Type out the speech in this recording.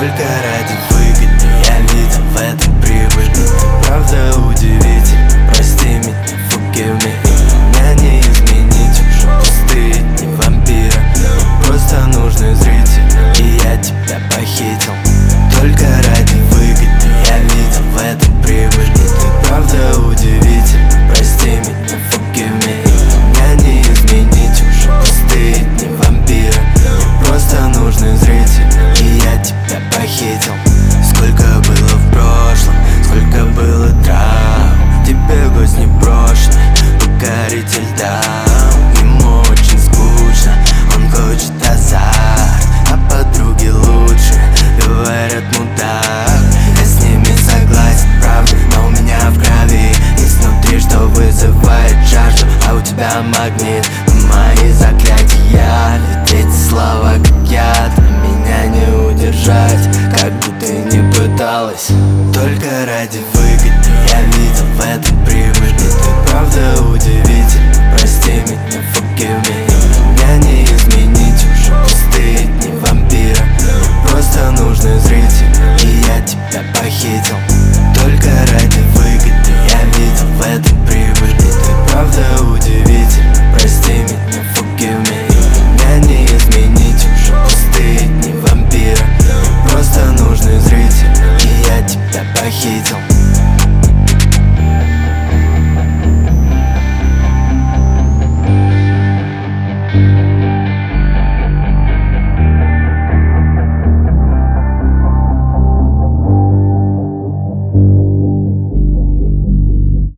только ради выгоды. Я видел в этом прибыль. Ты правда удивитель. Прости меня, forgive me. Меня не изменить уже. Пустые дни вампира. Мне просто нужны зрители, и я тебя похитил только ради выгоды. Я видел в этом прибыль. Ты правда удивитель. Прости меня, forgive me. Меня не изменить уже. Пустые дни вампира. Мне просто нужны зрители, и я тебя похитил. Сколько было в прошлом, сколько было травм. Тебе гость не брошенный, покоритель дам. Ему очень скучно, он хочет азарт, а подруги лучше, говорят, мудак. Я с ними согласен, правда, но у меня в крови есть внутри, что вызывает жажду. А у тебя магнит, мои заклятия. Ведь эти слова как яд, меня не удержать, как бы ты ни пыталась. Только ради выгоды. Я видел в этом прибыль. Ты правда удивитель. Прости меня, forgive me. Меня не изменить уже. Пустые дни вампира. Мне просто нужны зрители, и я тебя похитил только ради выгоды. Я видел в этом прибыль. Ты правда удивитель.